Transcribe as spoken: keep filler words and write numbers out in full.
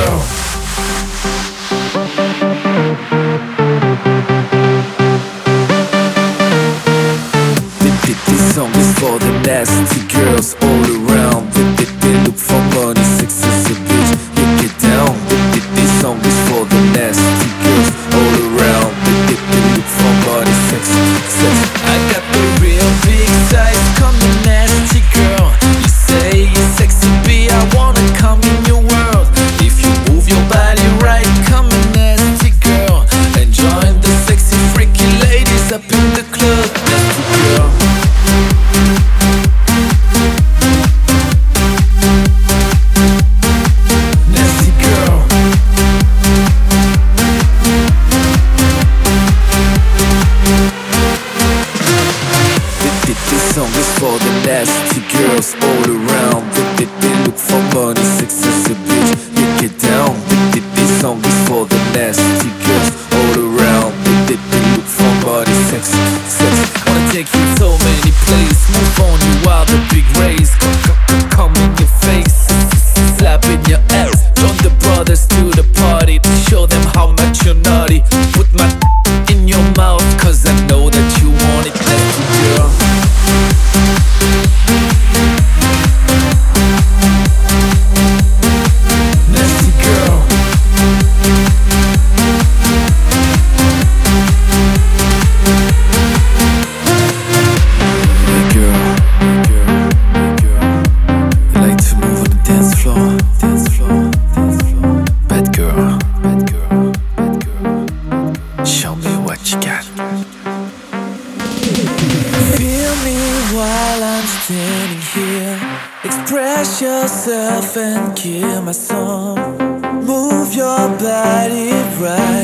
girl. This song is for the nasty girls all around. They look for money, success, a bitch, you get down. This song is for the nasty girls all around. They look for money, sex, sex. I got the real big size, come the nasty girl. You say you're sexy, B, I wanna come in your world. If you move your body right, come a nasty girl, and join the sexy freaky ladies up in the club. Nasty girl. This song is for the nasty girls all around. They, they, they look for money, success, a bitch, you get down. This song is for the nasty girls all around. They, they, they look for money, sex, sex. Wanna take you so many places, move on you while the big race. Come in your face, slap in your ass. Join the brothers to the party to show them how much you're naughty. Put my in your mouth, cause I know that you want it, nasty girl. Show me what you got. Feel me while I'm standing here. Express yourself and hear my song. Move your body right.